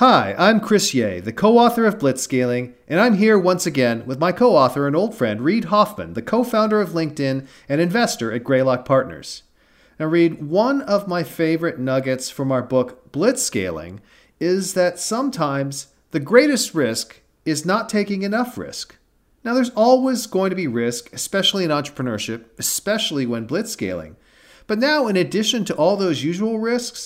Hi, I'm Chris Ye, the co-author of Blitzscaling, and I'm here once again with my co-author and old friend Reid Hoffman, the co-founder of LinkedIn and investor at Greylock Partners. Now, Reid, one of my favorite nuggets from our book Blitzscaling is that sometimes the greatest risk is not taking enough risk. Now, there's always going to be risk, especially in entrepreneurship, especially when blitzscaling. But now, in addition to all those usual risks,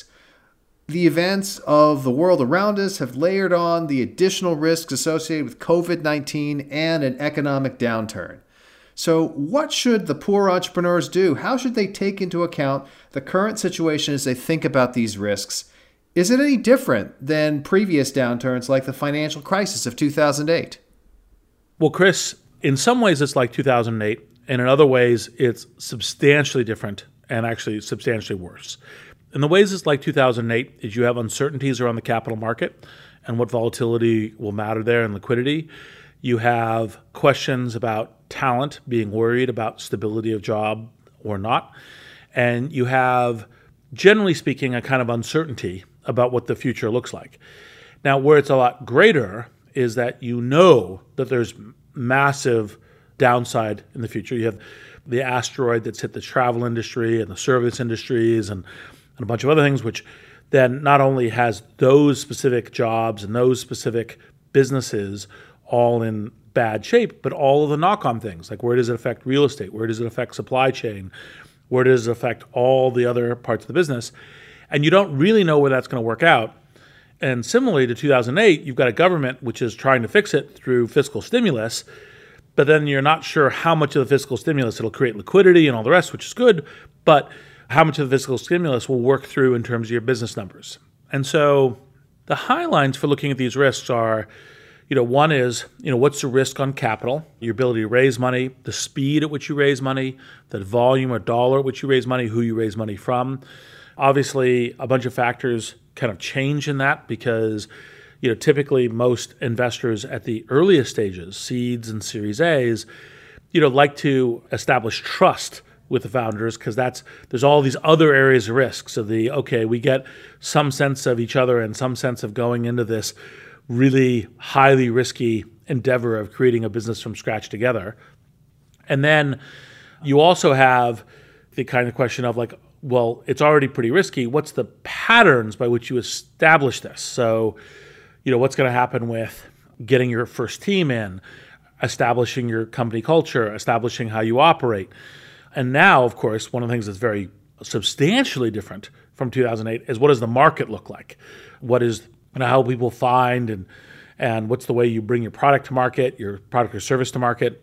the events of the world around us have layered on the additional risks associated with COVID-19 and an economic downturn. So what should the poor entrepreneurs do? How should they take into account the current situation as they think about these risks? Is it any different than previous downturns like the financial crisis of 2008? Well, Chris, in some ways it's like 2008, and in other ways it's substantially different and actually substantially worse. In the ways it's like 2008 is you have uncertainties around the capital market and what volatility will matter there and liquidity. You have questions about talent, being worried about stability of job or not. And you have, generally speaking, a kind of uncertainty about what the future looks like. Now, where it's a lot greater is that you know that there's massive downside in the future. You have the asteroid that's hit the travel industry and the service industries and a bunch of other things, which then not only has those specific jobs and those specific businesses all in bad shape, but all of the knock-on things, like where does it affect real estate? Where does it affect supply chain? Where does it affect all the other parts of the business? And you don't really know where that's going to work out. And similarly to 2008, you've got a government which is trying to fix it through fiscal stimulus, but then you're not sure how much of the fiscal stimulus it'll create liquidity and all the rest, which is good, but how much of the fiscal stimulus will work through in terms of your business numbers. And so the highlines for looking at these risks are, one is, what's the risk on capital, your ability to raise money, the speed at which you raise money, the volume or dollar at which you raise money, who you raise money from. Obviously, a bunch of factors kind of change in that because, typically most investors at the earliest stages, seeds and Series A's, like to establish trust with the founders because there's all these other areas of risk. So we get some sense of each other and some sense of going into this really highly risky endeavor of creating a business from scratch together. And then you also have the kind of question of well, it's already pretty risky. What's the patterns by which you establish this? So, what's going to happen with getting your first team in, establishing your company culture, establishing how you operate. And now, of course, one of the things that's very substantially different from 2008 is what does the market look like? What is how people find and what's the way you bring your product to market, your product or service to market?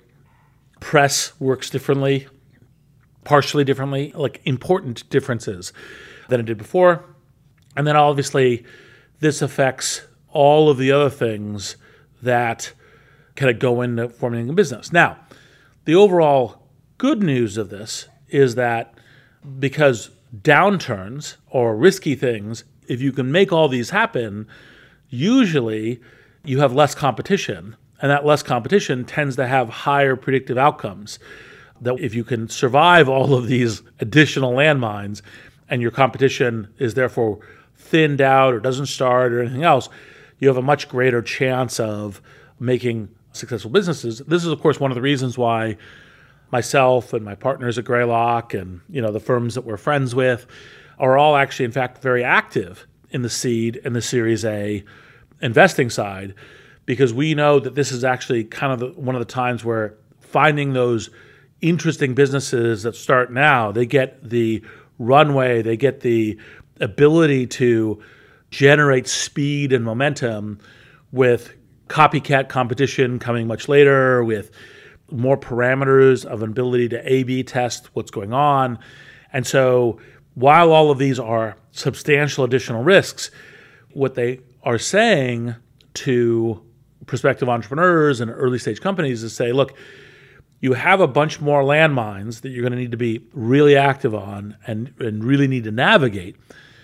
Press works differently, partially differently, like important differences than it did before. And then obviously this affects all of the other things that kind of go into forming a business. Now, the overall good news of this is that because downturns or risky things, if you can make all these happen, usually you have less competition, and that less competition tends to have higher predictive outcomes. That if you can survive all of these additional landmines and your competition is therefore thinned out or doesn't start or anything else, you have a much greater chance of making successful businesses. This is, of course, one of the reasons why myself and my partners at Greylock and the firms that we're friends with are all actually, in fact, very active in the seed and the Series A investing side, because we know that this is actually kind of one of the times where finding those interesting businesses that start now, they get the runway, they get the ability to generate speed and momentum with copycat competition coming much later, with more parameters of an ability to A/B test what's going on. And so while all of these are substantial additional risks, what they are saying to prospective entrepreneurs and early stage companies is say, look, you have a bunch more landmines that you're going to need to be really active on and really need to navigate.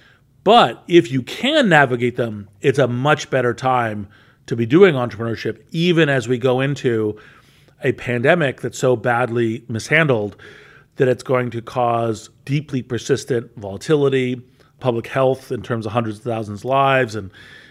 But if you can navigate them, it's a much better time to be doing entrepreneurship, even as we go into a pandemic that's so badly mishandled that it's going to cause deeply persistent volatility, public health in terms of hundreds of thousands of lives, and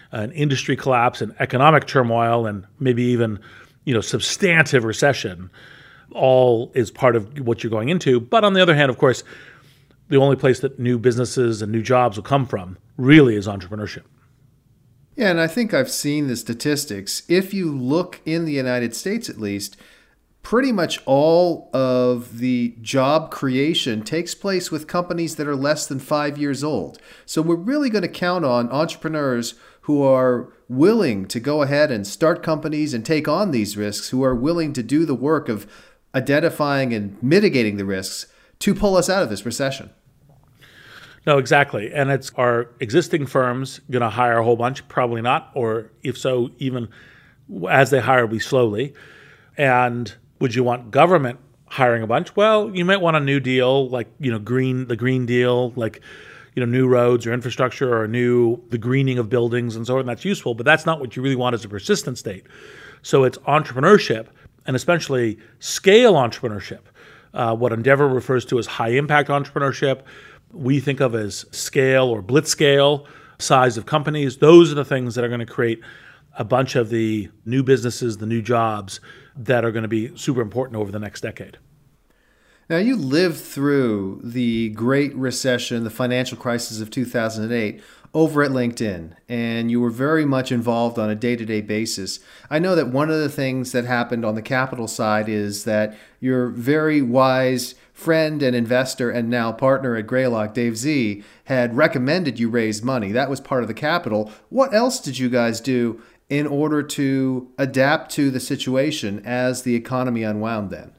an industry collapse and economic turmoil and maybe even, substantive recession, all is part of what you're going into. But on the other hand, of course, the only place that new businesses and new jobs will come from really is entrepreneurship. Yeah, and I think I've seen the statistics. If you look in the United States, at least, pretty much all of the job creation takes place with companies that are less than 5 years old. So we're really going to count on entrepreneurs who are willing to go ahead and start companies and take on these risks, who are willing to do the work of identifying and mitigating the risks to pull us out of this recession. No, exactly. And it's our existing firms going to hire a whole bunch? Probably not. Or if so, even as they hire, we slowly. And would you want government hiring a bunch? Well, you might want a new deal, like, the Green Deal, like, new roads or infrastructure or the greening of buildings and so on. That's useful, but that's not what you really want as a persistent state. So it's entrepreneurship, and especially scale entrepreneurship. What Endeavor refers to as high impact entrepreneurship, we think of as scale or blitz scale size of companies. Those are the things that are going to create a bunch of the new businesses, the new jobs that are going to be super important over the next decade. Now, you lived through the Great Recession, the financial crisis of 2008, over at LinkedIn, and you were very much involved on a day-to-day basis. I know that one of the things that happened on the capital side is that your very wise friend and investor and now partner at Greylock, Dave Z, had recommended you raise money. That was part of the capital. What else did you guys do in order to adapt to the situation as the economy unwound then?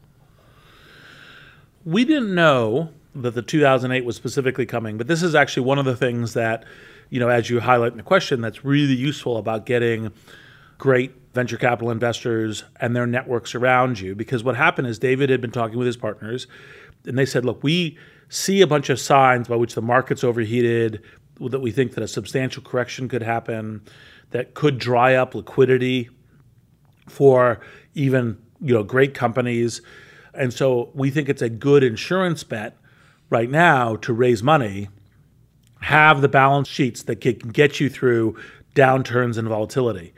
We didn't know that the 2008 was specifically coming, but this is actually one of the things that, as you highlight in the question, that's really useful about getting great venture capital investors and their networks around you. Because what happened is David had been talking with his partners, and they said, look, we see a bunch of signs by which the market's overheated, that we think that a substantial correction could happen, that could dry up liquidity for even, great companies. And so we think it's a good insurance bet right now to raise money, have the balance sheets that can get you through downturns and volatility.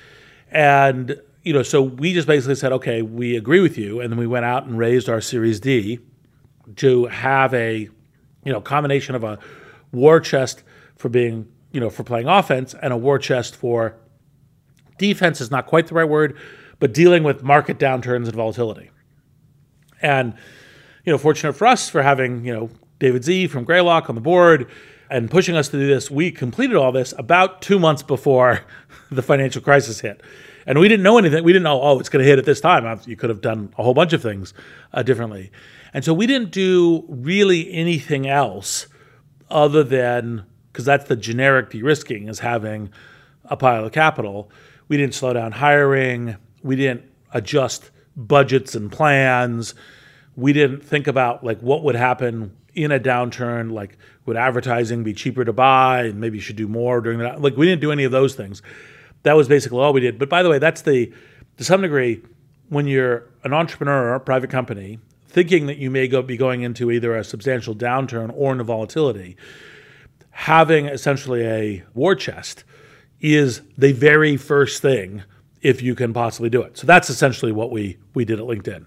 And, so we just basically said, okay, we agree with you. And then we went out and raised our Series D to have a, combination of a war chest for being, for playing offense, and a war chest for defense is not quite the right word, but dealing with market downturns and volatility. And, fortunate for us for having, David Z from Greylock on the board and pushing us to do this, we completed all this about 2 months before the financial crisis hit. And we didn't know anything. We didn't know, it's going to hit at this time. You could have done a whole bunch of things differently. And so we didn't do really anything else other than, because that's the generic de-risking, is having a pile of capital. We didn't slow down hiring. We didn't adjust budgets and plans. We didn't think about what would happen in a downturn, like would advertising be cheaper to buy and maybe you should do more during that. We didn't do any of those things. That was basically all we did. But by the way, that's to some degree, when you're an entrepreneur or a private company, thinking that you may be going into either a substantial downturn or into volatility, having essentially a war chest is the very first thing if you can possibly do it. So that's essentially what we did at LinkedIn.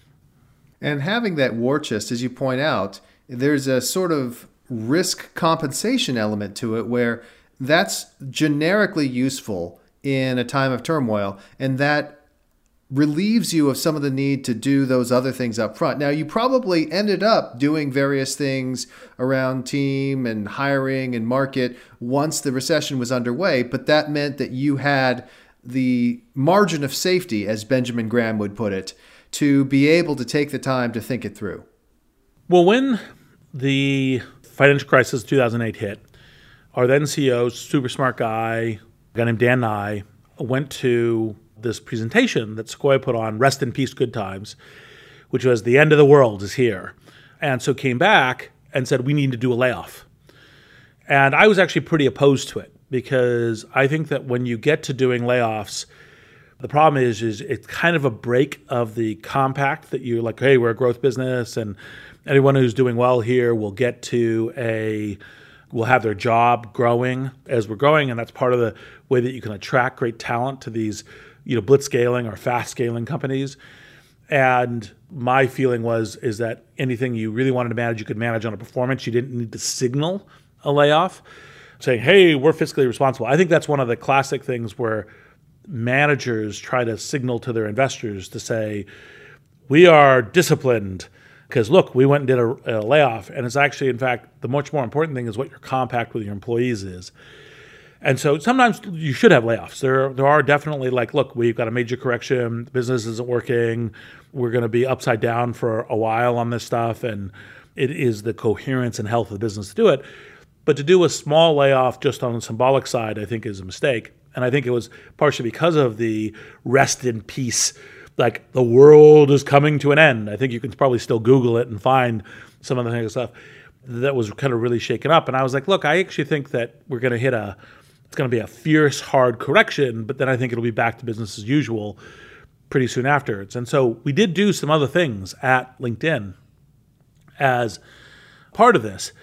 And having that war chest, as you point out, there's a sort of risk compensation element to it where that's generically useful in a time of turmoil, and that relieves you of some of the need to do those other things up front. Now, you probably ended up doing various things around team and hiring and market once the recession was underway, but that meant that you had the margin of safety, as Benjamin Graham would put it, to be able to take the time to think it through. Well, when the financial crisis of 2008 hit, our then CEO, super smart guy, a guy named Dan Nye, went to this presentation that Sequoia put on, Rest in Peace, Good Times, which was the end of the world is here. And so came back and said, we need to do a layoff. And I was actually pretty opposed to it because I think that when you get to doing layoffs, the problem is it's kind of a break of the compact that you're like, hey, we're a growth business and anyone who's doing well here will get to a will have their job growing as we're growing, and that's part of the way that you can attract great talent to these, blitz scaling or fast scaling companies. And my feeling is that anything you really wanted to manage, you could manage on a performance. You didn't need to signal a layoff, saying, hey, we're fiscally responsible. I think that's one of the classic things where managers try to signal to their investors to say, we are disciplined because, look, we went and did a layoff. And it's actually, in fact, the much more important thing is what your compact with your employees is. And so sometimes you should have layoffs. There are definitely like, look, we've got a major correction. The business isn't working. We're going to be upside down for a while on this stuff. And it is the coherence and health of the business to do it. But to do a small layoff just on the symbolic side, I think is a mistake. And I think it was partially because of the rest in peace, like the world is coming to an end. I think you can probably still Google it and find some of the things stuff that was kind of really shaken up. And I was like, look, I actually think that we're going to it's going to be a fierce, hard correction, but then I think it'll be back to business as usual pretty soon afterwards. And so we did do some other things at LinkedIn as part of this.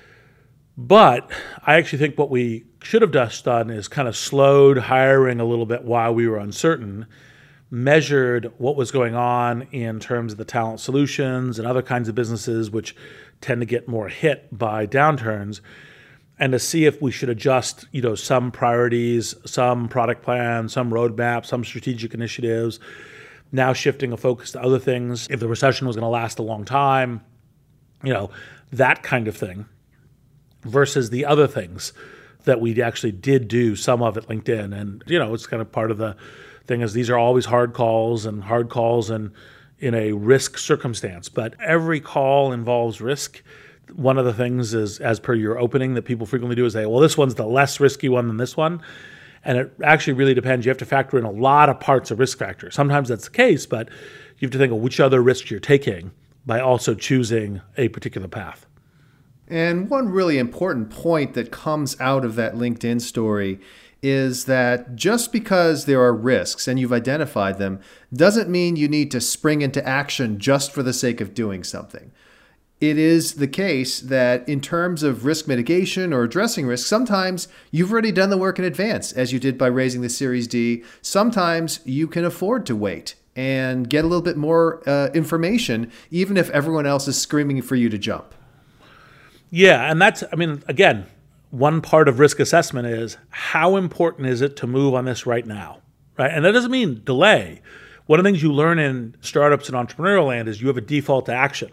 But I actually think what we should have just done is kind of slowed hiring a little bit while we were uncertain, measured what was going on in terms of the talent solutions and other kinds of businesses which tend to get more hit by downturns, and to see if we should adjust, some priorities, some product plans, some roadmap, some strategic initiatives, now shifting a focus to other things. If the recession was going to last a long time, that kind of thing, versus the other things that we actually did do some of at LinkedIn. And, it's kind of part of the thing is these are always hard calls in a risk circumstance. But every call involves risk. One of the things is, as per your opening, that people frequently do is say, well, this one's the less risky one than this one. And it actually really depends. You have to factor in a lot of parts of risk factors. Sometimes that's the case, but you have to think of which other risks you're taking by also choosing a particular path. And one really important point that comes out of that LinkedIn story is that just because there are risks and you've identified them doesn't mean you need to spring into action just for the sake of doing something. It is the case that in terms of risk mitigation or addressing risk, sometimes you've already done the work in advance, as you did by raising the Series D. Sometimes you can afford to wait and get a little bit more information, even if everyone else is screaming for you to jump. Yeah, and that's, again, one part of risk assessment is how important is it to move on this right now, right? And that doesn't mean delay. One of the things you learn in startups and entrepreneurial land is you have a default to action.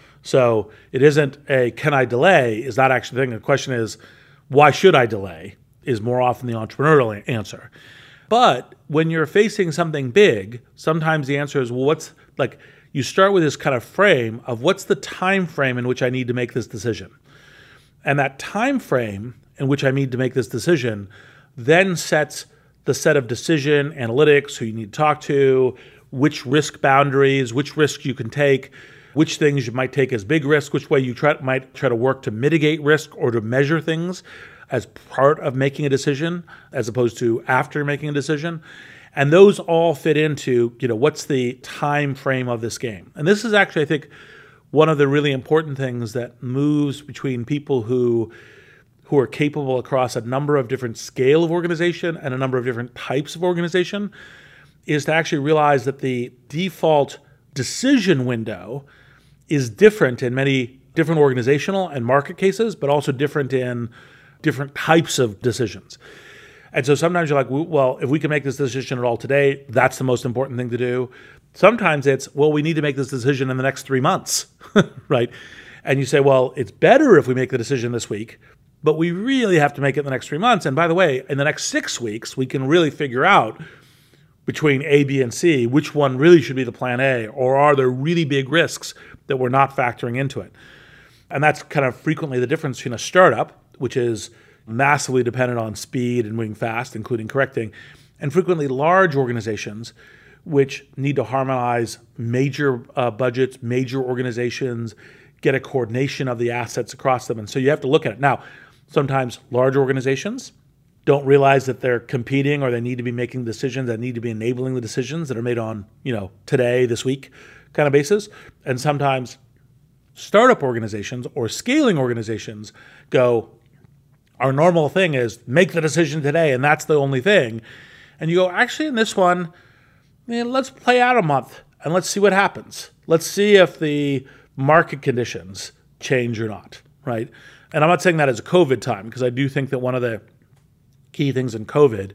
So it isn't a can I delay is not actually the thing. The question is, why should I delay is more often the entrepreneurial answer. But when you're facing something big, sometimes the answer is, well, you start with this kind of frame of what's the time frame in which I need to make this decision. And that time frame in which I need to make this decision then sets the set of decision analytics, who you need to talk to, which risk boundaries, which risks you can take, which things you might take as big risk, which way you might try to work to mitigate risk or to measure things as part of making a decision as opposed to after making a decision. And those all fit into, what's the time frame of this game. And this is actually, I think, one of the really important things that moves between people who are capable across a number of different scale of organization and a number of different types of organization is to actually realize that the default decision window is different in many different organizational and market cases, but also different in different types of decisions. And so sometimes you're like, well, if we can make this decision at all today, that's the most important thing to do. Sometimes it's, well, we need to make this decision in the next 3 months, right? And you say, well, it's better if we make the decision this week, but we really have to make it in the next 3 months. And by the way, in the next 6 weeks, we can really figure out between A, B, and C, which one really should be the plan A, or are there really big risks that we're not factoring into it? And that's kind of frequently the difference between a startup, which is massively dependent on speed and moving fast, including correcting, and frequently large organizations which need to harmonize major budgets, major organizations, get a coordination of the assets across them. And so you have to look at it. Now, sometimes large organizations don't realize that they're competing or they need to be making decisions that need to be enabling the decisions that are made on, today, this week kind of basis. And sometimes startup organizations or scaling organizations go, Our normal thing is make the decision today, and that's the only thing. And you go, actually, in this one, let's play out a month and let's see what happens. Let's see if the market conditions change or not, right? And I'm not saying that as a COVID time, because I do think that one of the key things in COVID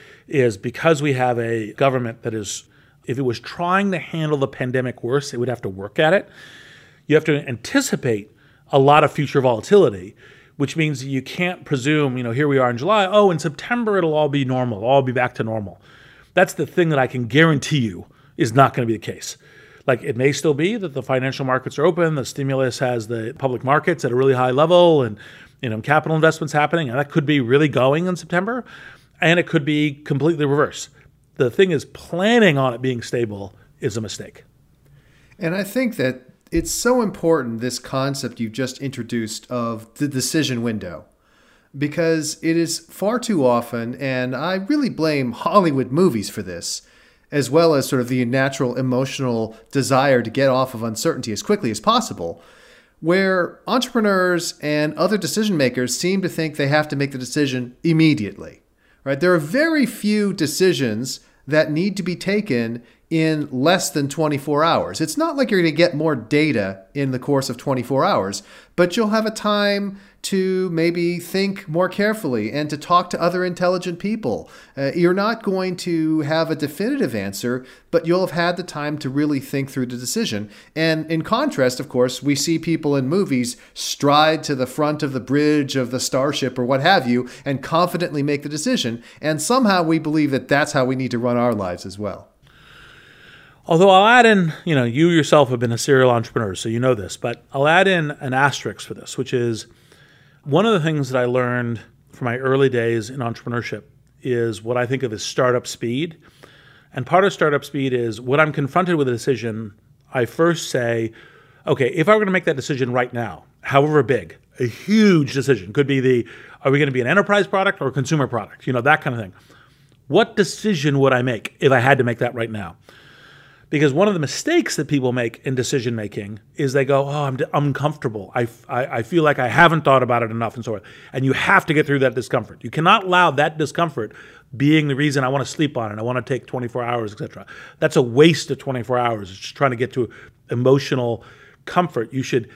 is because we have a government that is, if it was trying to handle the pandemic worse, it would have to work at it. You have to anticipate a lot of future volatility, which means you can't presume, here we are in July, in September it'll all be normal, it'll all be back to normal. That's the thing that I can guarantee you is not going to be the case. Like, it may still be that the financial markets are open, the stimulus has the public markets at a really high level, and capital investments happening, and that could be really going in September, and it could be completely reverse. The thing is, planning on it being stable is a mistake. And I think that it's so important, this concept you've just introduced of the decision window, because it is far too often, and I really blame Hollywood movies for this, as well as sort of the natural emotional desire to get off of uncertainty as quickly as possible, where entrepreneurs and other decision makers seem to think they have to make the decision immediately, right? There are very few decisions that need to be taken in less than 24 hours. It's not like you're going to get more data in the course of 24 hours, but you'll have a time to maybe think more carefully and to talk to other intelligent people. You're not going to have a definitive answer, but you'll have had the time to really think through the decision. And in contrast, of course, we see people in movies stride to the front of the bridge of the starship or what have you and confidently make the decision. And somehow we believe that that's how we need to run our lives as well. Although I'll add in, you yourself have been a serial entrepreneur, so you know this, but I'll add in an asterisk for this, which is one of the things that I learned from my early days in entrepreneurship is what I think of as startup speed. And part of startup speed is when I'm confronted with a decision, I first say, okay, if I were going to make that decision right now, however big, a huge decision, could be are we going to be an enterprise product or a consumer product? That kind of thing. What decision would I make if I had to make that right now? Because one of the mistakes that people make in decision making is they go, I'm uncomfortable. I feel like I haven't thought about it enough and so on. And you have to get through that discomfort. You cannot allow that discomfort being the reason I want to sleep on it, I want to take 24 hours, etc. That's a waste of 24 hours. It's just trying to get to emotional comfort. You should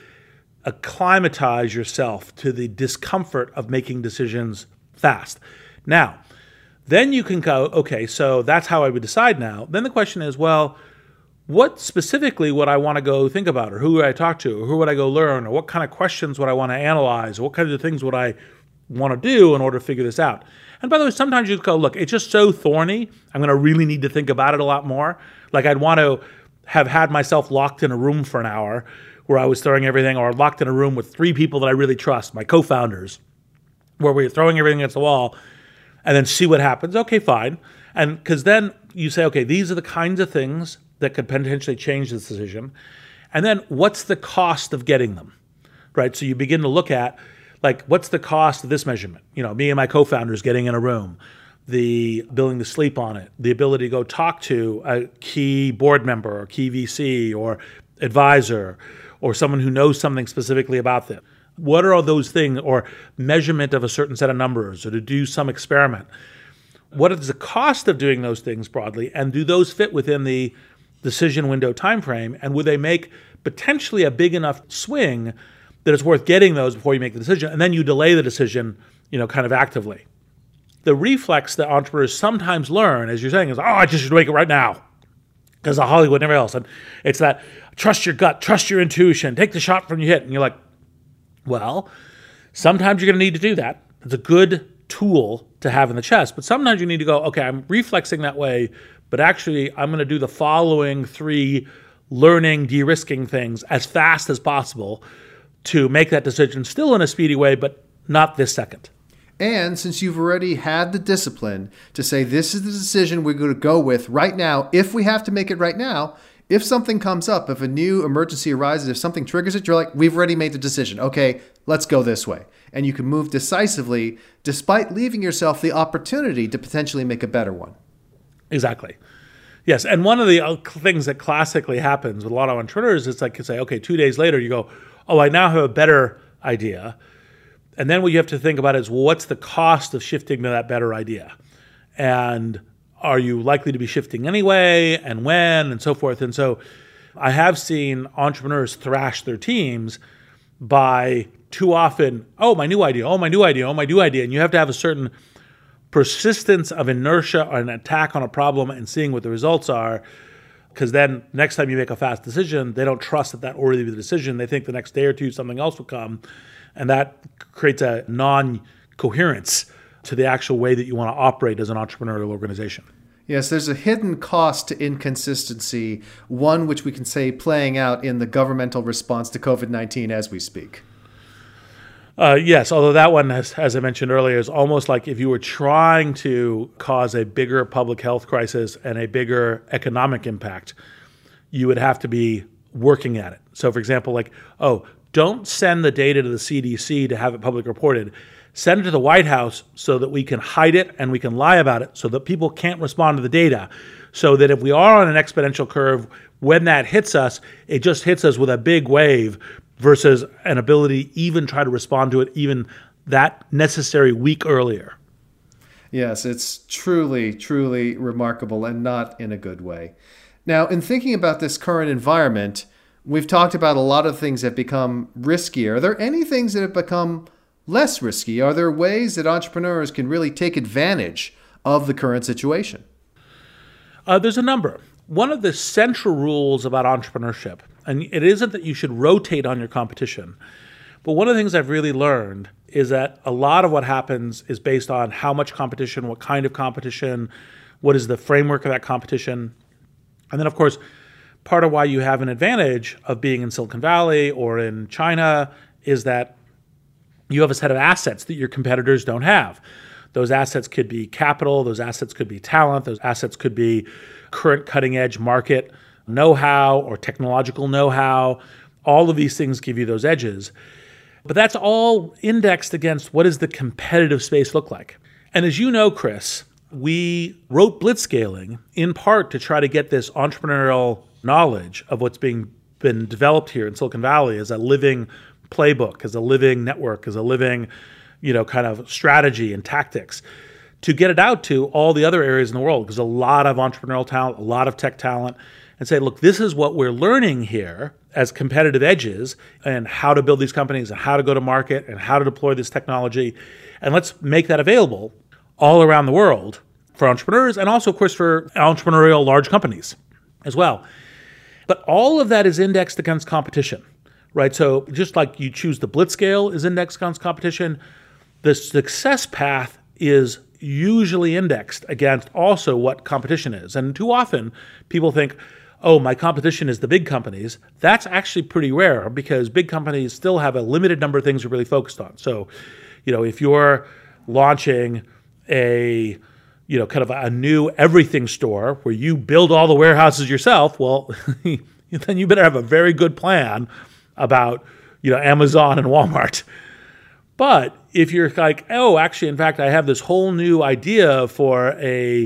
acclimatize yourself to the discomfort of making decisions fast. Now, then you can go, okay, so that's how I would decide now. Then the question is, well, what specifically would I want to go think about, or who would I talk to, or who would I go learn, or what kind of questions would I want to analyze, or what kinds of things would I want to do in order to figure this out? And by the way, sometimes you just go, look, it's just so thorny, I'm going to really need to think about it a lot more. Like I'd want to have had myself locked in a room for an hour where I was throwing everything, or locked in a room with 3 people that I really trust, my co-founders, where we were throwing everything against the wall, and then see what happens. Okay, fine. And because then you say, okay, these are the kinds of things that could potentially change this decision. And then what's the cost of getting them, right? So you begin to look at, like, what's the cost of this measurement? Me and my co-founders getting in a room, the ability to sleep on it, the ability to go talk to a key board member or key VC or advisor or someone who knows something specifically about them. What are all those things, or measurement of a certain set of numbers, or to do some experiment? What is the cost of doing those things broadly, and do those fit within the decision window time frame, and would they make potentially a big enough swing that it's worth getting those before you make the decision, and then you delay the decision, kind of actively. The reflex that entrepreneurs sometimes learn, as you're saying, is, I just should make it right now because of Hollywood and everything else. And it's that trust your gut, trust your intuition, take the shot from your hip. And you're like, well, sometimes you're going to need to do that. It's a good tool to have in the chest, but sometimes you need to go, okay, I'm reflexing that way, but actually I'm going to do the following 3 learning, de-risking things as fast as possible to make that decision still in a speedy way, but not this second. And since you've already had the discipline to say, this is the decision we're going to go with right now, if we have to make it right now, if something comes up, if a new emergency arises, if something triggers it, you're like, we've already made the decision. Okay, let's go this way. And you can move decisively despite leaving yourself the opportunity to potentially make a better one. Exactly. Yes, and one of the things that classically happens with a lot of entrepreneurs is like you say, okay, 2 days later you go, I now have a better idea. And then what you have to think about is, well, what's the cost of shifting to that better idea? And are you likely to be shifting anyway, and when, and so forth? And so I have seen entrepreneurs thrash their teams by too often, oh, my new idea, oh, my new idea, oh, my new idea. And you have to have a certain persistence of inertia or an attack on a problem and seeing what the results are, because then next time you make a fast decision, they don't trust that already be the decision. They think the next day or two something else will come, and that creates a non-coherence to the actual way that you want to operate as an entrepreneurial organization. Yes, there's a hidden cost to inconsistency, one which we can say playing out in the governmental response to COVID-19 as we speak. Yes, although that one, as I mentioned earlier, is almost like if you were trying to cause a bigger public health crisis and a bigger economic impact, you would have to be working at it. So, for example, like, oh, don't send the data to the CDC to have it public reported. Send it to the White House so that we can hide it and we can lie about it so that people can't respond to the data. So that if we are on an exponential curve, when that hits us, it just hits us with a big wave versus an ability to even try to respond to it even that necessary week earlier. Yes, it's truly, truly remarkable and not in a good way. Now, in thinking about this current environment, we've talked about a lot of things that have become riskier. Are there any things that have become less risky? Are there ways that entrepreneurs can really take advantage of the current situation? There's a number. One of the central rules about entrepreneurship, and it isn't that you should rotate on your competition, but one of the things I've really learned is that a lot of what happens is based on how much competition, what kind of competition, what is the framework of that competition. And then, of course, part of why you have an advantage of being in Silicon Valley or in China is that you have a set of assets that your competitors don't have. Those assets could be capital, those assets could be talent, those assets could be current cutting-edge market know-how or technological know-how. All of these things give you those edges. But that's all indexed against what does the competitive space look like. And as you know, Chris, we wrote Blitzscaling in part to try to get this entrepreneurial knowledge of what's been developed here in Silicon Valley as a living playbook, as a living network, as a living, kind of strategy and tactics, to get it out to all the other areas in the world, because a lot of entrepreneurial talent, a lot of tech talent, and say, look, this is what we're learning here as competitive edges and how to build these companies and how to go to market and how to deploy this technology. And let's make that available all around the world for entrepreneurs and also, of course, for entrepreneurial large companies as well. But all of that is indexed against competition, right? So just like you choose the Blitzscale is indexed against competition, the success path is usually indexed against also what competition is. And too often people think, oh, my competition is the big companies. That's actually pretty rare because big companies still have a limited number of things they're really focused on. So, if you're launching a, kind of a new everything store where you build all the warehouses yourself, well, then you better have a very good plan about, Amazon and Walmart. But if you're like, oh, actually, in fact, I have this whole new idea for a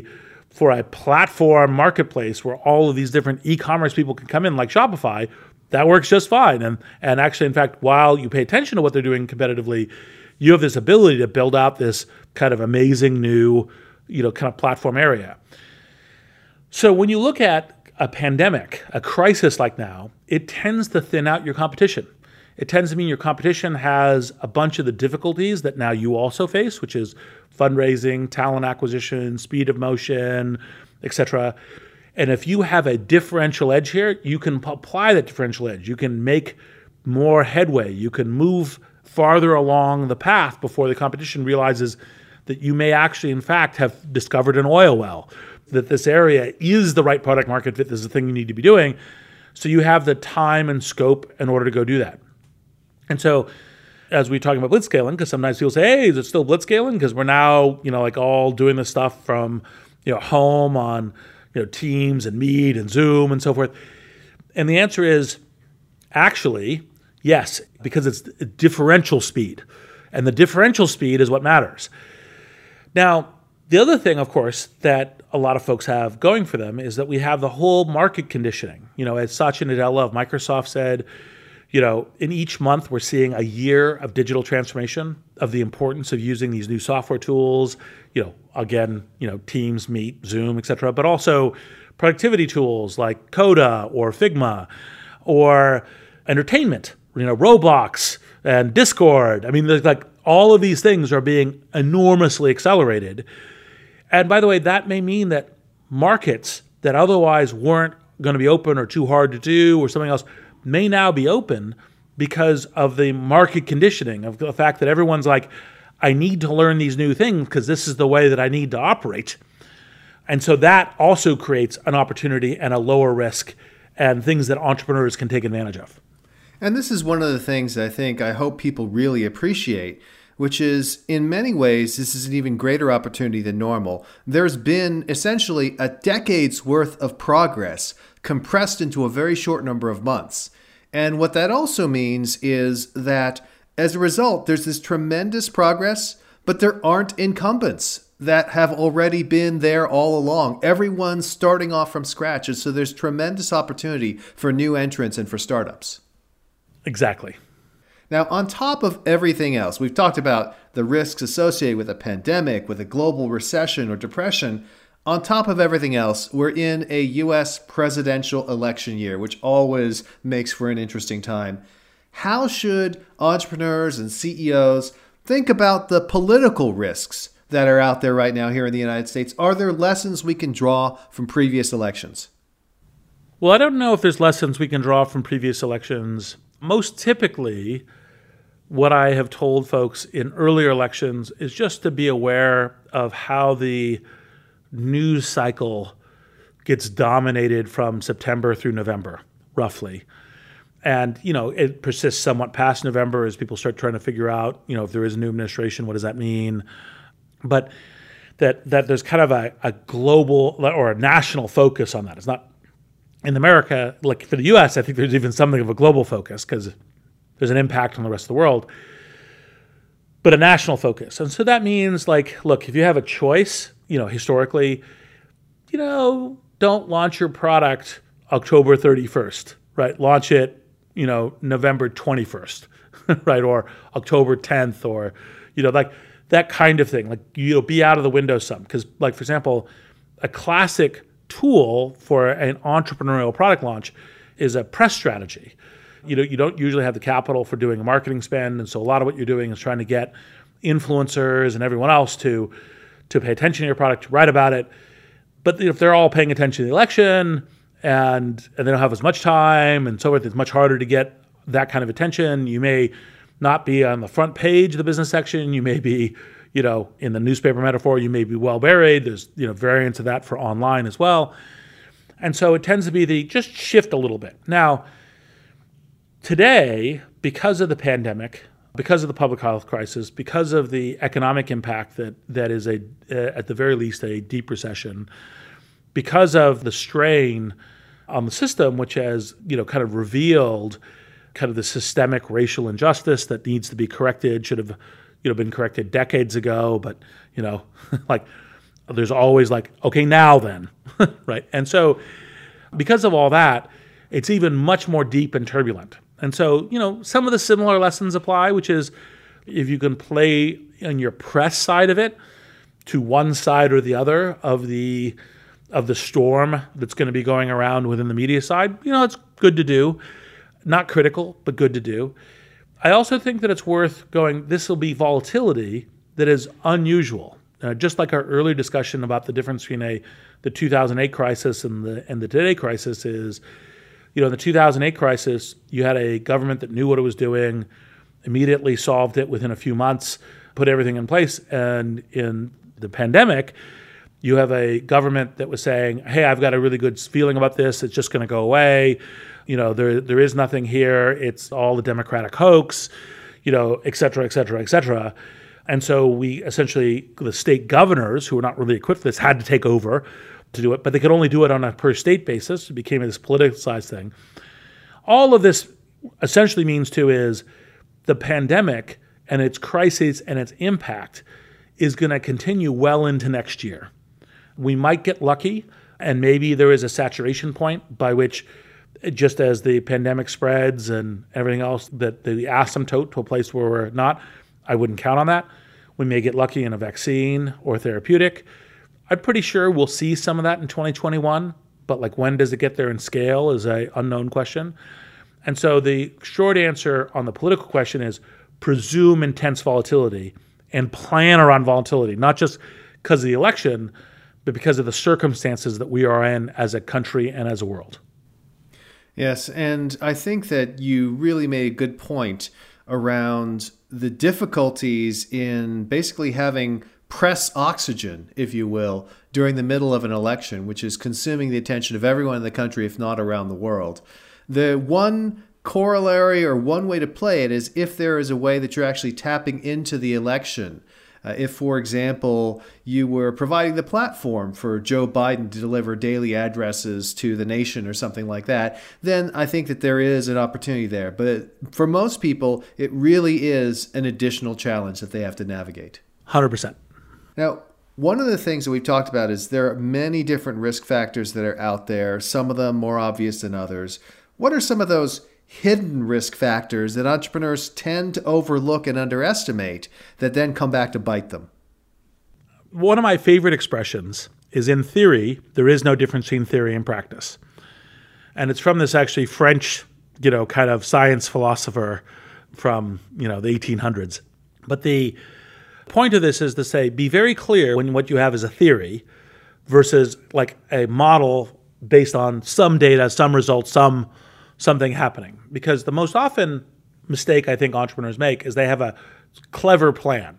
platform marketplace where all of these different e-commerce people can come in, like Shopify, that works just fine. And actually, in fact, while you pay attention to what they're doing competitively, you have this ability to build out this kind of amazing new, kind of platform area. So when you look at a pandemic, a crisis like now, it tends to thin out your competition. It tends to mean your competition has a bunch of the difficulties that now you also face, which is fundraising, talent acquisition, speed of motion, etc. And if you have a differential edge here, you can apply that differential edge. You can make more headway. You can move farther along the path before the competition realizes that you may actually, in fact, have discovered an oil well, that this area is the right product market fit, this is the thing you need to be doing. So you have the time and scope in order to go do that. And so as we're talking about blitzscaling, because sometimes people say, hey, is it still blitzscaling? Because we're now, all doing this stuff from, home on, Teams and Meet and Zoom and so forth. And the answer is actually, yes, because it's differential speed. And the differential speed is what matters. Now, the other thing, of course, that a lot of folks have going for them is that we have the whole market conditioning. As Satya Nadella of Microsoft said, In each month, we're seeing a year of digital transformation, of the importance of using these new software tools, Teams, Meet, Zoom, et cetera, but also productivity tools like Coda or Figma, or entertainment, Roblox and Discord. I mean, all of these things are being enormously accelerated. And by the way, that may mean that markets that otherwise weren't going to be open or too hard to do or something else may now be open because of the market conditioning, of the fact that everyone's like, I need to learn these new things because this is the way that I need to operate. And so that also creates an opportunity and a lower risk and things that entrepreneurs can take advantage of. And this is one of the things that I hope people really appreciate, which is, in many ways, this is an even greater opportunity than normal. There's been essentially a decade's worth of progress compressed into a very short number of months. And what that also means is that as a result, there's this tremendous progress, but there aren't incumbents that have already been there all along. Everyone's starting off from scratch. And so there's tremendous opportunity for new entrants and for startups. Exactly. Now, on top of everything else, we've talked about the risks associated with a pandemic, with a global recession or depression. On top of everything else, we're in a U.S. presidential election year, which always makes for an interesting time. How should entrepreneurs and CEOs think about the political risks that are out there right now here in the United States? Are there lessons we can draw from previous elections? Well, I don't know if there's lessons we can draw from previous elections. Most typically, what I have told folks in earlier elections is just to be aware of how the news cycle gets dominated from September through November, roughly. And, it persists somewhat past November as people start trying to figure out, if there is a new administration, what does that mean? But that there's kind of a global or a national focus on that. It's not in America, like for the U.S., I think there's even something of a global focus because there's an impact on the rest of the world, but a national focus. And so that means, look, if you have a choice, historically, don't launch your product October 31st, right? Launch it, November 21st, right? Or October 10th, or, that kind of thing. Be out of the window some. Because, for example, a classic tool for an entrepreneurial product launch is a press strategy. You don't usually have the capital for doing a marketing spend, and so a lot of what you're doing is trying to get influencers and everyone else to pay attention to your product, to write about it. But if they're all paying attention to the election and they don't have as much time and so forth, it's much harder to get that kind of attention. You may not be on the front page of the business section. You may be, in the newspaper metaphor, you may be well buried. There's, variants of that for online as well. And so it tends to be just shift a little bit. Now, today, because of the pandemic, because of the public health crisis, because of the economic impact that is at the very least a deep recession, because of the strain on the system, which has kind of revealed kind of the systemic racial injustice that needs to be corrected, should have been corrected decades ago, but there's always okay, now then, right? And so because of all that, it's even much more deep and turbulent. And so, some of the similar lessons apply, which is if you can play on your press side of it to one side or the other of the storm that's going to be going around within the media side, it's good to do. Not critical, but good to do. I also think that it's worth going, this will be volatility that is unusual. Just like our earlier discussion about the difference between the 2008 crisis and the today crisis is, in the 2008 crisis, you had a government that knew what it was doing, immediately solved it within a few months, put everything in place. And in the pandemic, you have a government that was saying, hey, I've got a really good feeling about this. It's just going to go away. There is nothing here. It's all a Democratic hoax, et cetera, et cetera, et cetera. And so we essentially, the state governors who were not really equipped for this had to take over to do it, but they could only do it on a per state basis. It became this politicized thing. All of this essentially means too is the pandemic and its crises and its impact is going to continue well into next year. We might get lucky, and maybe there is a saturation point by which just as the pandemic spreads and everything else, that the asymptote to a place where we're not, I wouldn't count on that. We may get lucky in a vaccine or therapeutic. I'm pretty sure we'll see some of that in 2021, but like when does it get there in scale is an unknown question. And so the short answer on the political question is presume intense volatility and plan around volatility, not just because of the election, but because of the circumstances that we are in as a country and as a world. Yes, and I think that you really made a good point around the difficulties in basically having press oxygen, if you will, during the middle of an election, which is consuming the attention of everyone in the country, if not around the world. The one corollary or one way to play it is if there is a way that you're actually tapping into the election. If, for example, you were providing the platform for Joe Biden to deliver daily addresses to the nation or something like that, then I think that there is an opportunity there. But for most people, it really is an additional challenge that they have to navigate. 100%. Now, one of the things that we've talked about is there are many different risk factors that are out there, some of them more obvious than others. What are some of those hidden risk factors that entrepreneurs tend to overlook and underestimate that then come back to bite them? One of my favorite expressions is, in theory, there is no difference between theory and practice. And it's from this actually French, kind of science philosopher from, the 1800s. But the point of this is to say, be very clear when what you have is a theory versus like a model based on some data, some results, something happening. Because the most often mistake I think entrepreneurs make is they have a clever plan,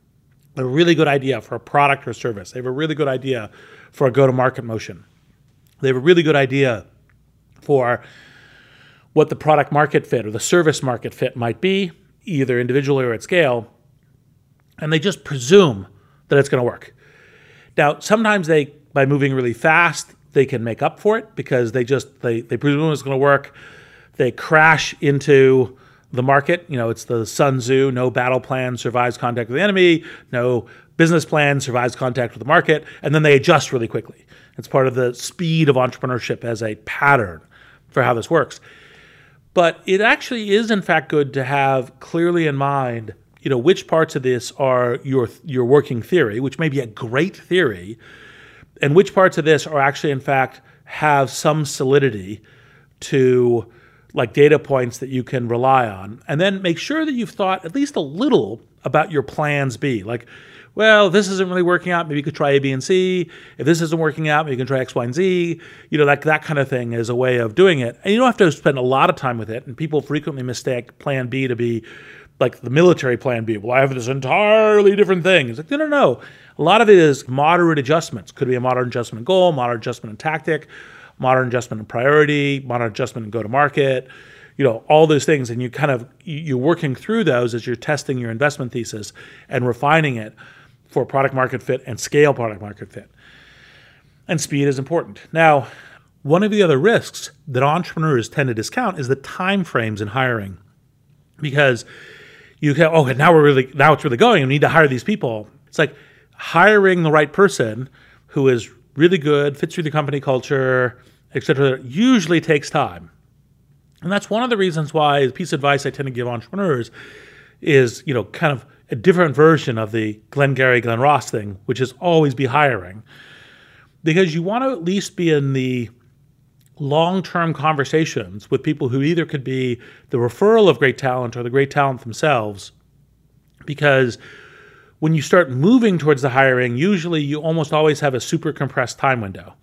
a really good idea for a product or service. They have a really good idea for a go-to-market motion. They have a really good idea for what the product market fit or the service market fit might be, either individually or at scale, and they just presume that it's going to work. Now, sometimes by moving really fast, they can make up for it because they presume it's going to work. They crash into the market. It's the Sun Tzu, no battle plan survives contact with the enemy, no business plan survives contact with the market, and then they adjust really quickly. It's part of the speed of entrepreneurship as a pattern for how this works. But it actually is, in fact, good to have clearly in mind which parts of this are your working theory, which may be a great theory, and which parts of this are actually, in fact, have some solidity to like data points that you can rely on. And then make sure that you've thought at least a little about your plans B. Like, well, if this isn't really working out, maybe you could try A, B, and C. If this isn't working out, maybe you can try X, Y, and Z. That kind of thing is a way of doing it. And you don't have to spend a lot of time with it. And people frequently mistake plan B to be like the military plan B. Well, I have this entirely different thing. It's like, no. A lot of it is moderate adjustments. Could be a moderate adjustment in goal, moderate adjustment in tactic, moderate adjustment in priority, moderate adjustment in go-to-market, all those things. And you're working through those as you're testing your investment thesis and refining it for product market fit and scale product market fit. And speed is important. Now, one of the other risks that entrepreneurs tend to discount is the time frames in hiring. Because you can, now it's really going. We need to hire these people. It's like hiring the right person who is really good, fits with the company culture, et cetera, usually takes time. And that's one of the reasons why the piece of advice I tend to give entrepreneurs is, kind of a different version of the Glenn Gary, Glenn Ross thing, which is always be hiring. Because you want to at least be in the long-term conversations with people who either could be the referral of great talent or the great talent themselves. Because when you start moving towards the hiring, usually you almost always have a super compressed time window.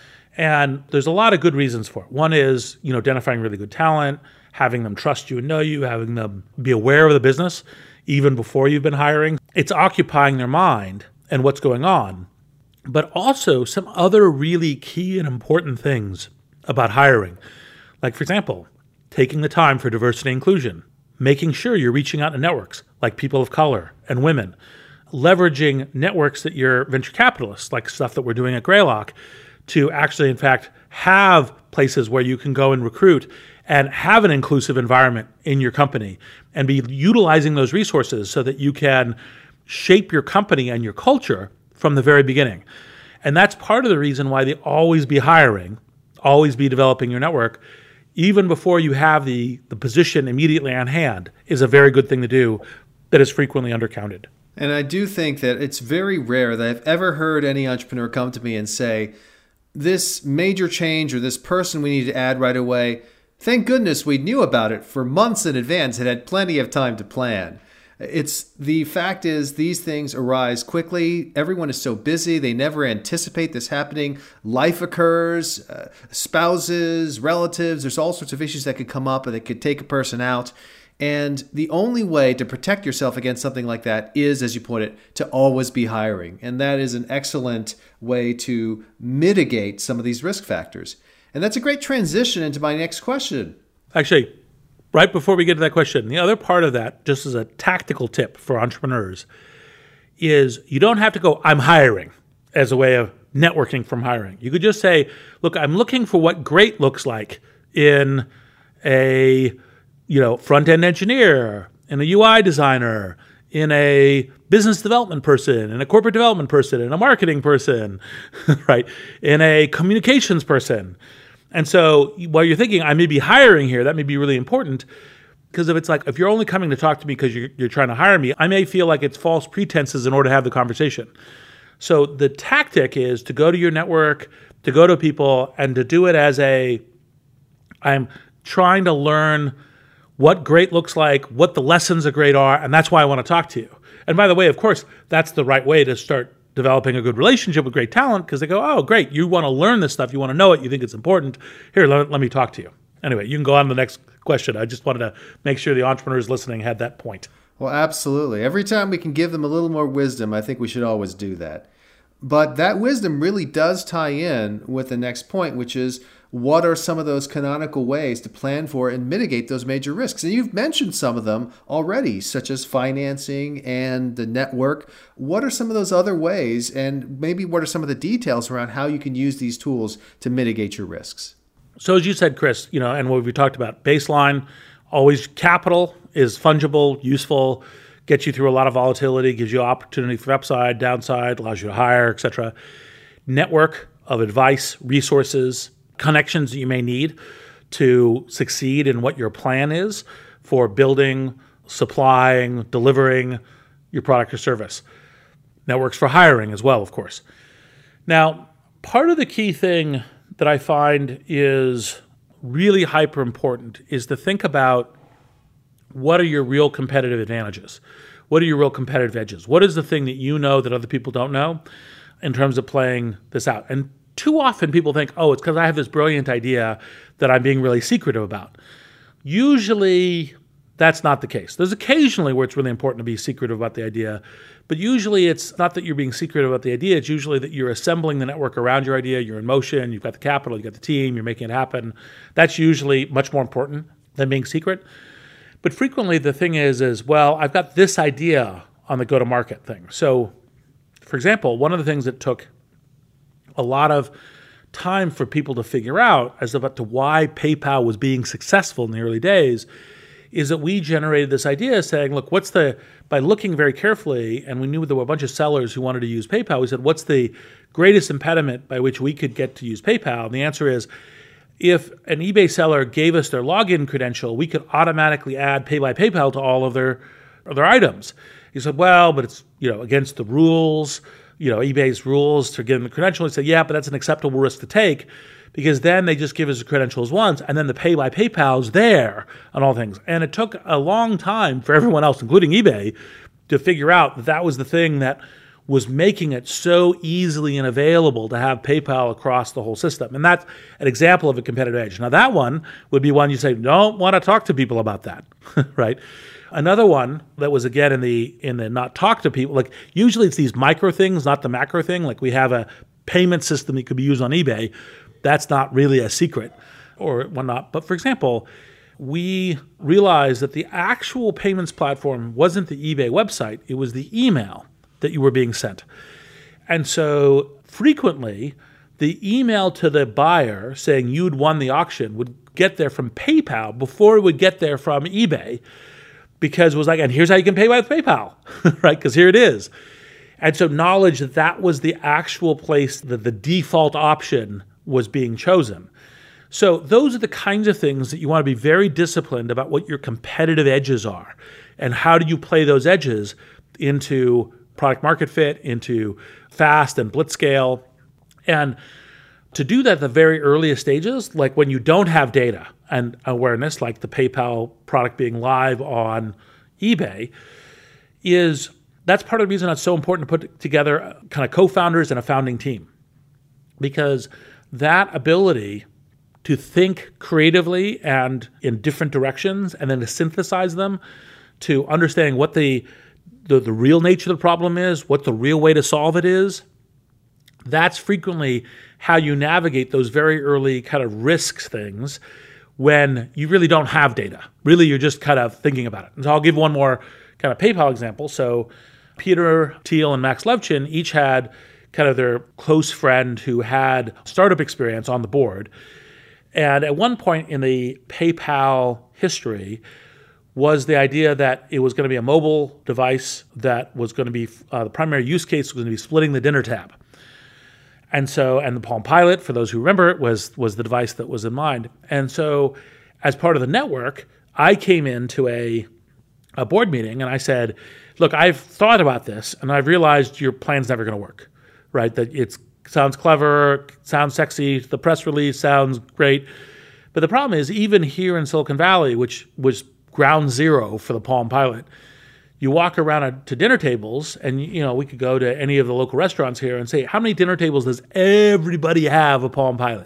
And there's a lot of good reasons for it. One is, identifying really good talent, having them trust you and know you, having them be aware of the business even before you've been hiring. It's occupying their mind and what's going on. But also some other really key and important things about hiring. Like, for example, taking the time for diversity and inclusion, making sure you're reaching out to networks like people of color and women, leveraging networks that you're venture capitalists, like stuff that we're doing at Greylock, to actually, in fact, have places where you can go and recruit and have an inclusive environment in your company and be utilizing those resources so that you can shape your company and your culture from the very beginning. And that's part of the reason why they always be hiring, always be developing your network, even before you have the position immediately on hand, is a very good thing to do that is frequently undercounted. And I do think that it's very rare that I've ever heard any entrepreneur come to me and say, this major change or this person we need to add right away, thank goodness we knew about it for months in advance and had plenty of time to plan. The fact is these things arise quickly. Everyone is so busy. They never anticipate this happening. Life occurs, spouses, relatives, there's all sorts of issues that could come up and that could take a person out. And the only way to protect yourself against something like that is, as you put it, to always be hiring. And that is an excellent way to mitigate some of these risk factors. And that's a great transition into my next question. Actually, right before we get to that question, the other part of that, just as a tactical tip for entrepreneurs, is you don't have to go, I'm hiring, as a way of networking from hiring. You could just say, look, I'm looking for what great looks like in a front-end engineer, in a UI designer, in a business development person, in a corporate development person, in a marketing person, right? In a communications person. And so while you're thinking, I may be hiring here, that may be really important, because if you're only coming to talk to me because you're trying to hire me, I may feel like it's false pretenses in order to have the conversation. So the tactic is to go to your network, to go to people, and to do it as I'm trying to learn what great looks like, what the lessons of great are, and that's why I want to talk to you. And by the way, of course, that's the right way to start developing a good relationship with great talent, because they go, oh, great, you want to learn this stuff, you want to know it, you think it's important. Here, let me talk to you. Anyway, you can go on to the next question. I just wanted to make sure the entrepreneurs listening had that point. Well, absolutely. Every time we can give them a little more wisdom, I think we should always do that. But that wisdom really does tie in with the next point, which is, what are some of those canonical ways to plan for and mitigate those major risks? And you've mentioned some of them already, such as financing and the network. What are some of those other ways, and maybe what are some of the details around how you can use these tools to mitigate your risks? So as you said, Chris, and what we talked about, baseline, always capital is fungible, useful, gets you through a lot of volatility, gives you opportunity for upside, downside, allows you to hire, et cetera. Network of advice, resources, connections that you may need to succeed in what your plan is for building, supplying, delivering your product or service. Networks for hiring as well, of course. Now, part of the key thing that I find is really hyper important is to think about what are your real competitive advantages? What are your real competitive edges? What is the thing that you know that other people don't know in terms of playing this out? And too often people think, oh, it's because I have this brilliant idea that I'm being really secretive about. Usually that's not the case. There's occasionally where it's really important to be secretive about the idea, but usually it's not that you're being secretive about the idea. It's usually that you're assembling the network around your idea. You're in motion. You've got the capital. You've got the team. You're making it happen. That's usually much more important than being secret. But frequently the thing is, well, I've got this idea on the go-to-market thing. So, for example, one of the things that took a lot of time for people to figure out as about to why PayPal was being successful in the early days is that we generated this idea saying, look, by looking very carefully, and we knew there were a bunch of sellers who wanted to use PayPal, we said, what's the greatest impediment by which we could get to use PayPal? And the answer is, if an eBay seller gave us their login credential, we could automatically add Pay by PayPal to all of their items. He said, well, but it's against the rules, eBay's rules to give them the credential. He said, yeah, but that's an acceptable risk to take because then they just give us the credentials once and then the Pay by PayPal's there on all things. And it took a long time for everyone else, including eBay, to figure out that was the thing that was making it so easily and available to have PayPal across the whole system. And that's an example of a competitive edge. Now that one would be one you say, don't want to talk to people about that, right? Another one that was, again, in the not talk to people, like usually it's these micro things, not the macro thing. Like we have a payment system that could be used on eBay. That's not really a secret or whatnot. But for example, we realized that the actual payments platform wasn't the eBay website. It was the email that you were being sent. And so frequently the email to the buyer saying you'd won the auction would get there from PayPal before it would get there from eBay. Because it was like, and here's how you can pay with PayPal, right? Because here it is. And so knowledge that was the actual place that the default option was being chosen. So those are the kinds of things that you want to be very disciplined about what your competitive edges are and how do you play those edges into product market fit, into fast and blitzscale. And to do that at the very earliest stages, like when you don't have data and awareness, like the PayPal product being live on eBay, that's part of the reason it's so important to put together kind of co-founders and a founding team. Because that ability to think creatively and in different directions and then to synthesize them to understanding what the real nature of the problem is, what the real way to solve it is, that's frequently how you navigate those very early kind of risks things when you really don't have data. Really, you're just kind of thinking about it. And so I'll give one more kind of PayPal example. So Peter Thiel and Max Levchin each had kind of their close friend who had startup experience on the board. And at one point in the PayPal history was the idea that it was going to be a mobile device that was going to be, the primary use case was going to be splitting the dinner tab. And the Palm Pilot, for those who remember it, was the device that was in mind. And so as part of the network, I came into a board meeting and I said, look, I've thought about this and I've realized your plan's never going to work, right? That it sounds clever, sounds sexy, the press release sounds great. But the problem is even here in Silicon Valley, which was ground zero for the Palm Pilot, you walk around to dinner tables and, we could go to any of the local restaurants here and say, how many dinner tables does everybody have a Palm Pilot?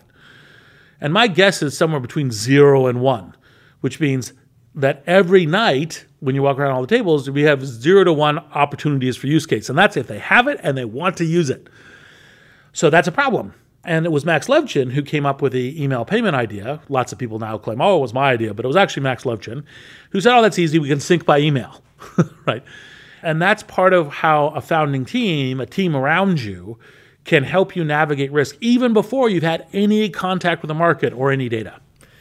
And my guess is somewhere between 0 and 1, which means that every night when you walk around all the tables, we have 0 to 1 opportunities for use case. And that's if they have it and they want to use it. So that's a problem. And it was Max Levchin who came up with the email payment idea. Lots of people now claim, it was my idea, but it was actually Max Levchin who said, that's easy. We can sync by email, right? And that's part of how a founding team, a team around you, can help you navigate risk even before you've had any contact with the market or any data.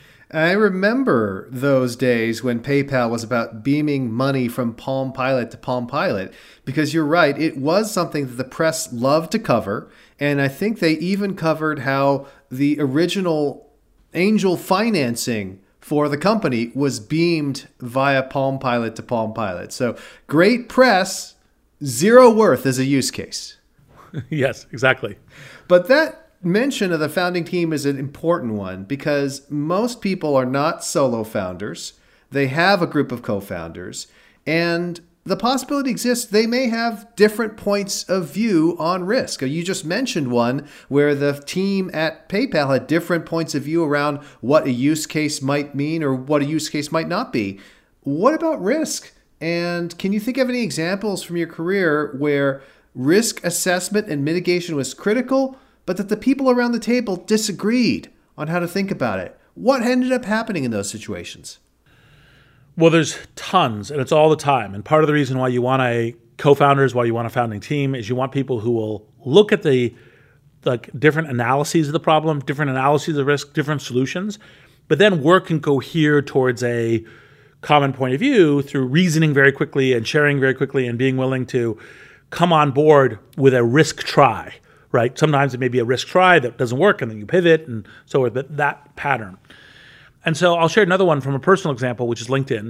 I remember those days when PayPal was about beaming money from Palm Pilot to Palm Pilot, because you're right, it was something that the press loved to cover. And I think they even covered how the original angel financing for the company was beamed via Palm Pilot to Palm Pilot. So great press, zero worth as a use case. Yes, exactly. But that mention of the founding team is an important one because most people are not solo founders. They have a group of co-founders, and the possibility exists they may have different points of view on risk. You just mentioned one where the team at PayPal had different points of view around what a use case might mean or what a use case might not be. What about risk? And can you think of any examples from your career where risk assessment and mitigation was critical, but that the people around the table disagreed on how to think about it? What ended up happening in those situations? Well, there's tons, and it's all the time. And part of the reason why you want co-founders, why you want a founding team, is you want people who will look at the different analyses of the problem, different analyses of risk, different solutions, but then work and cohere towards a common point of view through reasoning very quickly and sharing very quickly and being willing to come on board with a risk try, right? Sometimes it may be a risk try that doesn't work and then you pivot and so forth, but that pattern. And so I'll share another one from a personal example, which is LinkedIn,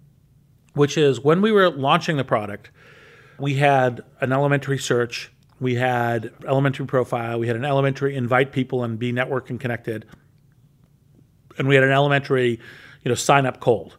which is when we were launching the product, we had an elementary search, we had elementary profile, we had an elementary invite people and be network and connected, and we had an elementary, sign up cold.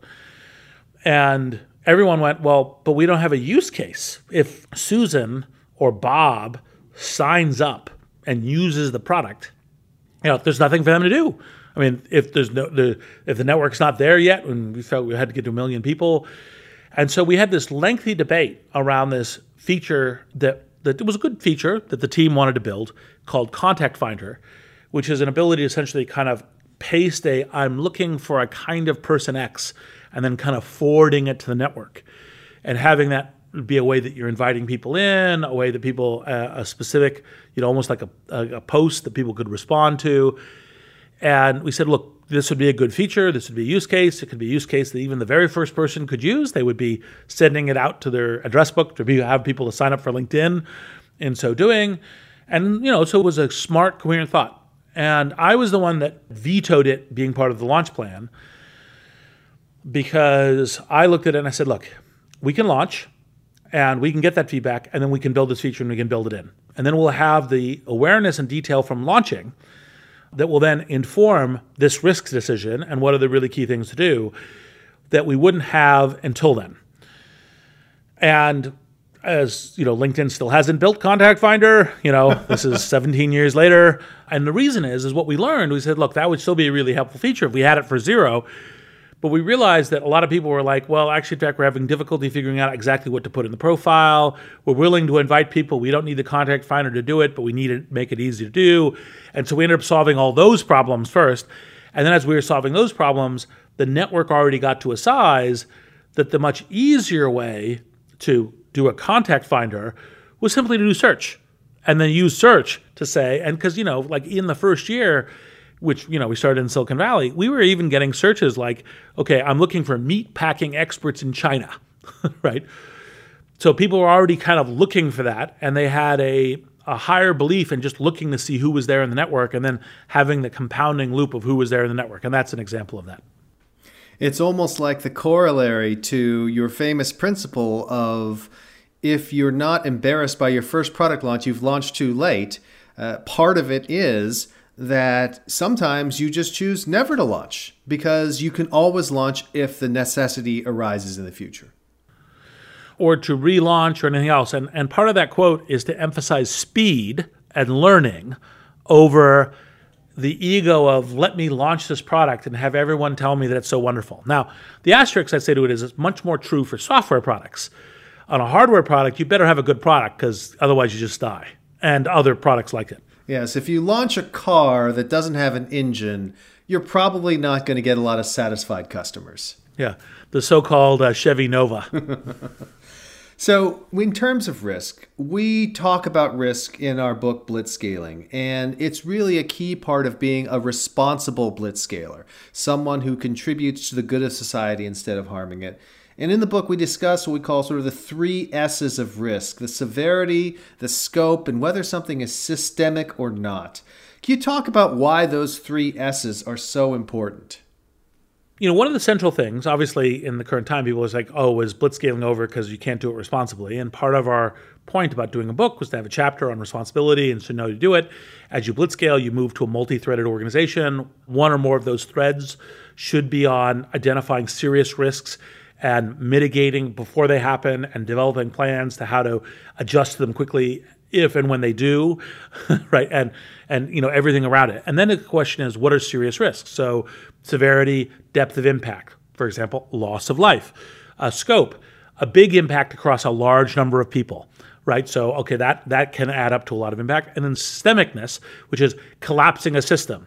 And everyone went, well, but we don't have a use case. If Susan or Bob signs up and uses the product, there's nothing for them to do. I mean, if the network's not there yet, and we felt we had to get to 1 million people. And so we had this lengthy debate around this feature that it was a good feature that the team wanted to build called Contact Finder, which is an ability to essentially kind of paste I'm looking for a kind of person X, and then kind of forwarding it to the network and having that be a way that you're inviting people in, a way that people, a specific, almost like a post that people could respond to. And we said, look, this would be a good feature. This would be a use case. It could be a use case that even the very first person could use. They would be sending it out to their address book to have people to sign up for LinkedIn in so doing. And, so it was a smart, coherent thought. And I was the one that vetoed it being part of the launch plan because I looked at it and I said, look, we can launch and we can get that feedback and then we can build this feature and we can build it in. And then we'll have the awareness and detail from launching that will then inform this risk decision and what are the really key things to do that we wouldn't have until then. And as you know, LinkedIn still hasn't built Contact Finder. This is 17 years later. And the reason is what we learned. We said, look, that would still be a really helpful feature if we had it for zero. But we realized that a lot of people were like, well, actually, Jack, we're having difficulty figuring out exactly what to put in the profile. We're willing to invite people. We don't need the Contact Finder to do it, but we need to make it easy to do. And so we ended up solving all those problems first. And then as we were solving those problems, the network already got to a size that the much easier way to do a Contact Finder was simply to do search and then use search to say, and because, like in the first year, which, we started in Silicon Valley, we were even getting searches like, okay, I'm looking for meat packing experts in China, right? So people were already kind of looking for that, and they had a higher belief in just looking to see who was there in the network and then having the compounding loop of who was there in the network. And that's an example of that. It's almost like the corollary to your famous principle of if you're not embarrassed by your first product launch, you've launched too late. Part of it is that sometimes you just choose never to launch because you can always launch if the necessity arises in the future. Or to relaunch or anything else. And part of that quote is to emphasize speed and learning over the ego of let me launch this product and have everyone tell me that it's so wonderful. Now, the asterisk I say to it is it's much more true for software products. On a hardware product, you better have a good product because otherwise you just die, and other products like it. Yes, if you launch a car that doesn't have an engine, you're probably not going to get a lot of satisfied customers. Yeah, the so-called Chevy Nova. So in terms of risk, we talk about risk in our book Blitzscaling, and it's really a key part of being a responsible blitzscaler, someone who contributes to the good of society instead of harming it. And in the book, we discuss what we call sort of the 3 S's of risk: the severity, the scope, and whether something is systemic or not. Can you talk about why those 3 S's are so important? One of the central things, obviously, in the current time, people is like, oh, is blitzscaling over because you can't do it responsibly? And part of our point about doing a book was to have a chapter on responsibility and to know to do it. As you blitzscale, you move to a multi-threaded organization. One or more of those threads should be on identifying serious risks and mitigating before they happen and developing plans to how to adjust to them quickly if and when they do, right? And everything around it. And then the question is, what are serious risks? So severity, depth of impact, for example, loss of life. Scope, a big impact across a large number of people, right? So, okay, that can add up to a lot of impact. And then systemicness, which is collapsing a system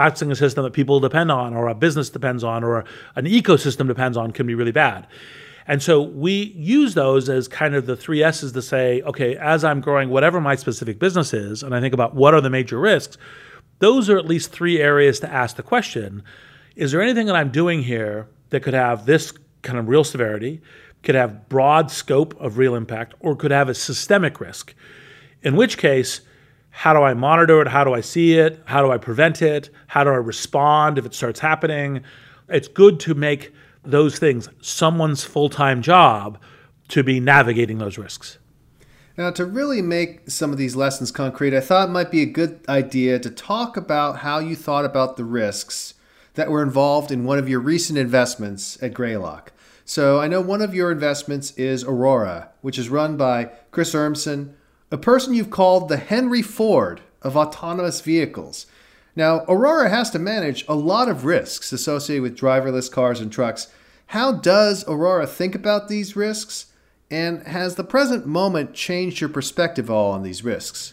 that people depend on or a business depends on or an ecosystem depends on, can be really bad. And so we use those as kind of the 3 S's to say, okay, as I'm growing whatever my specific business is, and I think about what are the major risks, those are at least 3 areas to ask the question, is there anything that I'm doing here that could have this kind of real severity, could have broad scope of real impact, or could have a systemic risk? In which case, how do I monitor it? How do I see it? How do I prevent it? How do I respond if it starts happening? It's good to make those things someone's full-time job to be navigating those risks. Now, to really make some of these lessons concrete, I thought it might be a good idea to talk about how you thought about the risks that were involved in one of your recent investments at Greylock. So I know one of your investments is Aurora, which is run by Chris Urmson, a person you've called the Henry Ford of autonomous vehicles. Now, Aurora has to manage a lot of risks associated with driverless cars and trucks. How does Aurora think about these risks? And has the present moment changed your perspective all on these risks?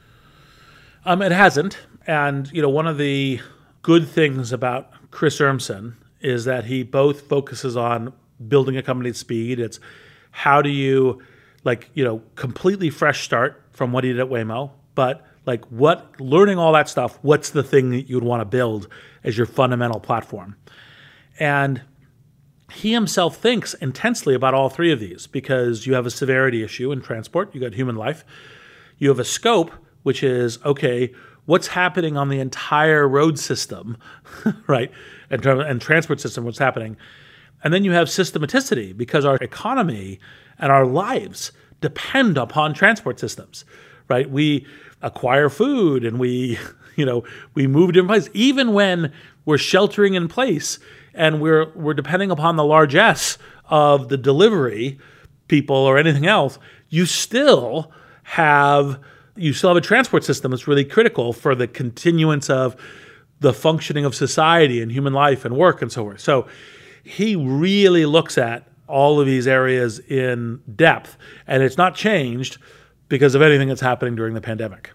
It hasn't. And, one of the good things about Chris Urmson is that he both focuses on building a company at speed. It's how do you, completely fresh start from what he did at Waymo, but learning all that stuff, what's the thing that you would want to build as your fundamental platform? And he himself thinks intensely about all 3 of these because you have a severity issue in transport, you got human life. You have a scope, which is, okay, what's happening on the entire road system, right? And transport system, what's happening. And then you have systematicity, because our economy and our lives depend upon transport systems, right? We acquire food and we move to different places. Even when we're sheltering in place and we're depending upon the largesse of the delivery people or anything else, you still have a transport system that's really critical for the continuance of the functioning of society and human life and work and so forth. So he really looks at all of these areas in depth, and it's not changed because of anything that's happening during the pandemic.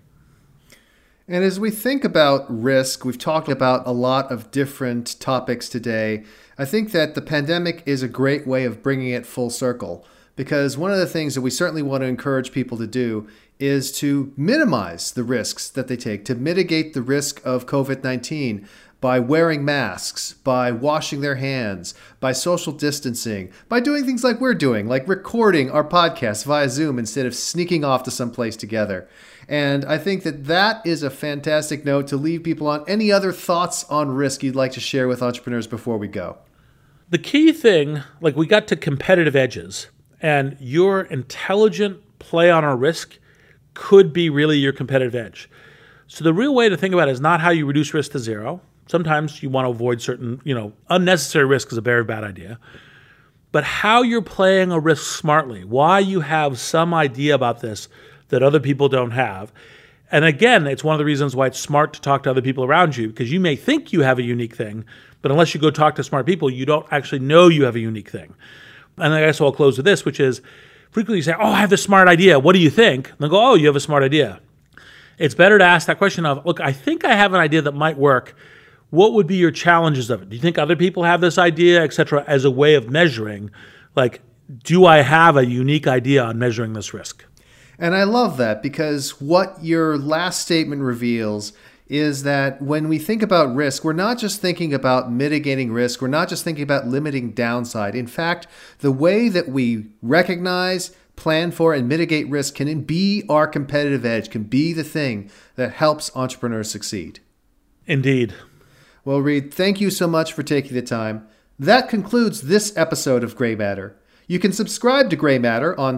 And as we think about risk, we've talked about a lot of different topics today. I think that the pandemic is a great way of bringing it full circle, because one of the things that we certainly want to encourage people to do is to minimize the risks that they take, to mitigate the risk of COVID-19 by wearing masks, by washing their hands, by social distancing, by doing things like we're doing, like recording our podcast via Zoom instead of sneaking off to someplace together. And I think that that is a fantastic note to leave people on. Any other thoughts on risk you'd like to share with entrepreneurs before we go? The key thing, like we got to competitive edges, and your intelligent play on a risk could be really your competitive edge. So the real way to think about it is not how you reduce risk to zero. Sometimes you want to avoid certain, unnecessary risk is a very bad idea. But how you're playing a risk smartly, why you have some idea about this that other people don't have. And again, it's one of the reasons why it's smart to talk to other people around you, because you may think you have a unique thing, but unless you go talk to smart people, you don't actually know you have a unique thing. And I guess I'll close with this, which is frequently you say, I have this smart idea. What do you think? And they'll go, you have a smart idea. It's better to ask that question of, look, I think I have an idea that might work. What would be your challenges of it? Do you think other people have this idea, et cetera, as a way of measuring, like, do I have a unique idea on measuring this risk? And I love that, because what your last statement reveals is that when we think about risk, we're not just thinking about mitigating risk. We're not just thinking about limiting downside. In fact, the way that we recognize, plan for, and mitigate risk can be our competitive edge, can be the thing that helps entrepreneurs succeed. Indeed. Well, Reed, thank you so much for taking the time. That concludes this episode of Gray Matter. You can subscribe to Gray Matter on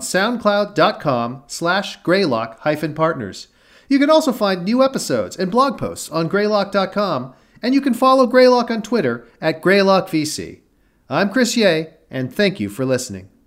soundcloud.com/Greylock-partners. You can also find new episodes and blog posts on Greylock.com, and you can follow Greylock on Twitter @GreylockVC. I'm Chris Ye, and thank you for listening.